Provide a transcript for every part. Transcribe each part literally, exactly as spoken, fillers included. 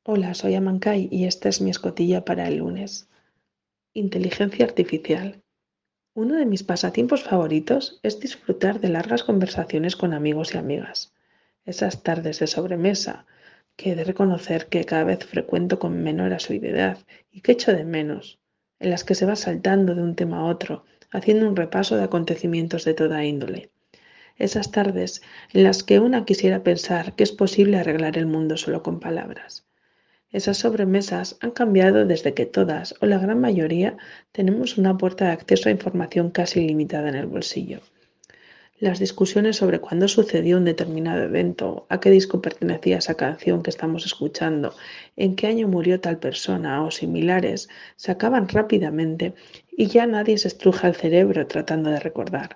Hola, soy Amancay y esta es mi escotilla para el lunes. Inteligencia artificial. Uno de mis pasatiempos favoritos es disfrutar de largas conversaciones con amigos y amigas. Esas tardes de sobremesa que he de reconocer que cada vez frecuento con menor asiduidad y que echo de menos, en las que se va saltando de un tema a otro, haciendo un repaso de acontecimientos de toda índole. Esas tardes en las que una quisiera pensar que es posible arreglar el mundo solo con palabras. Esas sobremesas han cambiado desde que todas, o la gran mayoría, tenemos una puerta de acceso a información casi ilimitada en el bolsillo. Las discusiones sobre cuándo sucedió un determinado evento, a qué disco pertenecía esa canción que estamos escuchando, en qué año murió tal persona o similares, se acaban rápidamente y ya nadie se estruja el cerebro tratando de recordar.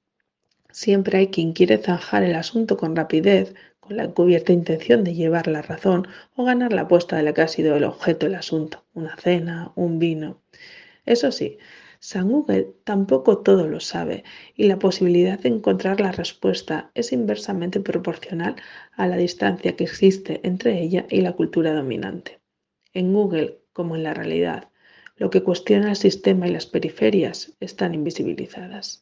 Siempre hay quien quiere zanjar el asunto con rapidez, con la encubierta intención de llevar la razón o ganar la apuesta de la que ha sido el objeto del asunto, una cena, un vino. Eso sí, San Google tampoco todo lo sabe y la posibilidad de encontrar la respuesta es inversamente proporcional a la distancia que existe entre ella y la cultura dominante. En Google, como en la realidad, lo que cuestiona el sistema y las periferias están invisibilizadas.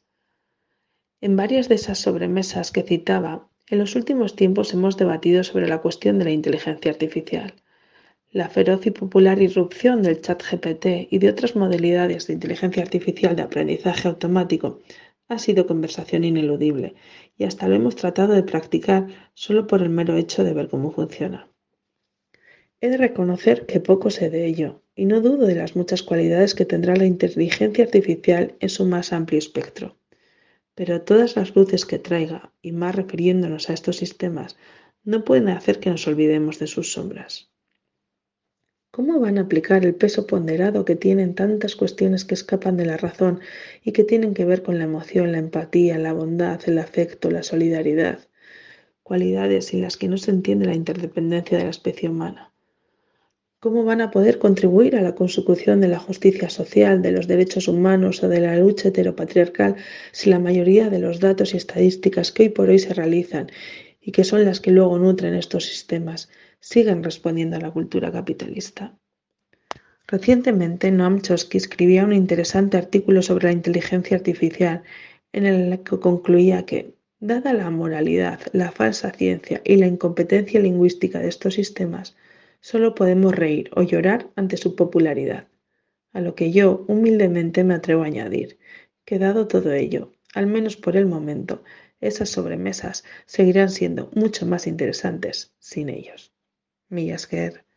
En varias de esas sobremesas que citaba, en los últimos tiempos hemos debatido sobre la cuestión de la inteligencia artificial. La feroz y popular irrupción del chat G P T y de otras modalidades de inteligencia artificial de aprendizaje automático ha sido conversación ineludible y hasta lo hemos tratado de practicar solo por el mero hecho de ver cómo funciona. He de reconocer que poco sé de ello y no dudo de las muchas cualidades que tendrá la inteligencia artificial en su más amplio espectro. Pero todas las luces que traiga, y más refiriéndonos a estos sistemas, no pueden hacer que nos olvidemos de sus sombras. ¿Cómo van a aplicar el peso ponderado que tienen tantas cuestiones que escapan de la razón y que tienen que ver con la emoción, la empatía, la bondad, el afecto, la solidaridad? Cualidades sin las que no se entiende la interdependencia de la especie humana. ¿Cómo van a poder contribuir a la consecución de la justicia social, de los derechos humanos o de la lucha heteropatriarcal si la mayoría de los datos y estadísticas que hoy por hoy se realizan y que son las que luego nutren estos sistemas siguen respondiendo a la cultura capitalista? Recientemente, Noam Chomsky escribía un interesante artículo sobre la inteligencia artificial en el que concluía que, dada la moralidad, la falsa ciencia y la incompetencia lingüística de estos sistemas, solo podemos reír o llorar ante su popularidad. A lo que yo humildemente me atrevo a añadir que, dado todo ello, al menos por el momento, esas sobremesas seguirán siendo mucho más interesantes sin ellos. Milla Esquer.